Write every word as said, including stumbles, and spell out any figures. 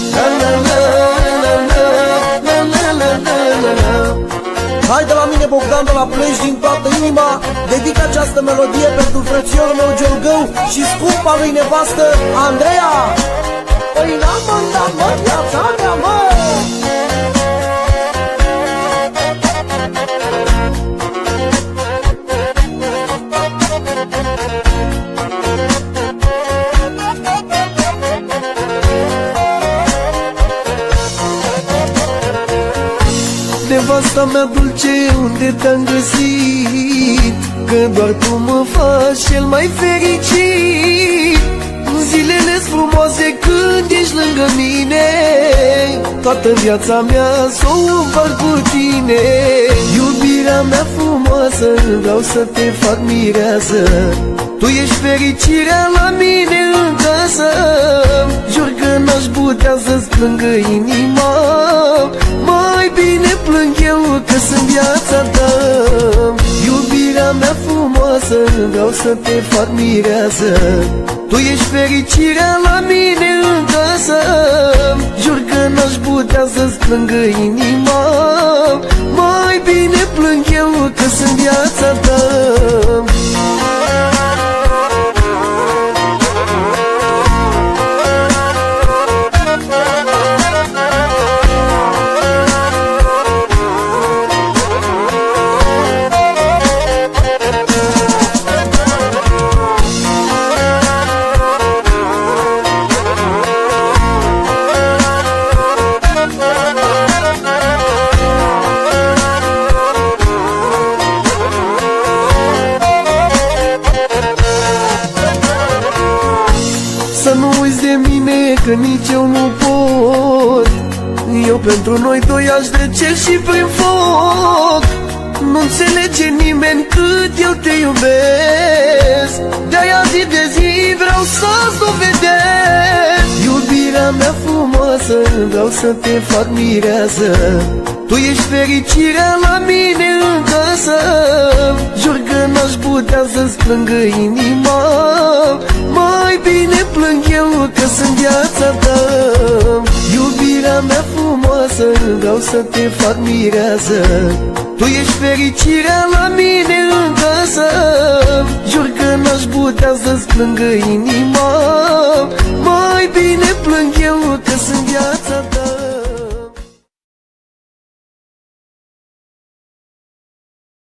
Hai de la mine, Bogdan, de la Plăiești, din toată inima dedic această melodie pentru frățiorul meu Giorgău și scumpa lui nevastă Andreea. Păi n-am mandat, mă, viața mea, mă! Nevasta mea dulce, unde te-am găsit? Că doar tu mă faci cel mai fericit. Zilele-s frumoase când ești lângă mine, toată viața mea s-o împart cu tine. Iubirea mea frumoasă, vreau să te fac mireasă. Tu ești fericirea la mine în casă. Jur că n-aș putea să-ți plângă inima, mai bine plâng eu că sunt viața ta. Iubirea mea frumoasă, vreau să te fac mireasă. Tu ești fericirea la mine în casă. Jur că n-aș putea să-ți plângă inima, mai bine plâng eu că sunt viața ta. Să nu uiți de mine, că nici eu nu pot. Eu pentru noi doi aș trece și prin foc. Nu înțelege nimeni cât eu te iubesc. De-aia zi de zi vreau să-ți dovedesc. Iubirea mea frumoasă, vreau să te fac mireasă. Tu ești fericirea la mine în casă. Jur că n-aș putea să-ți plângă inima, mai bine plâng eu că sunt viața ta. Iubirea mea frumoasă, vreau să te fac mireasă. Tu ești fericirea la mine în casă. Jur că n-aș putea să-ți plângă inima,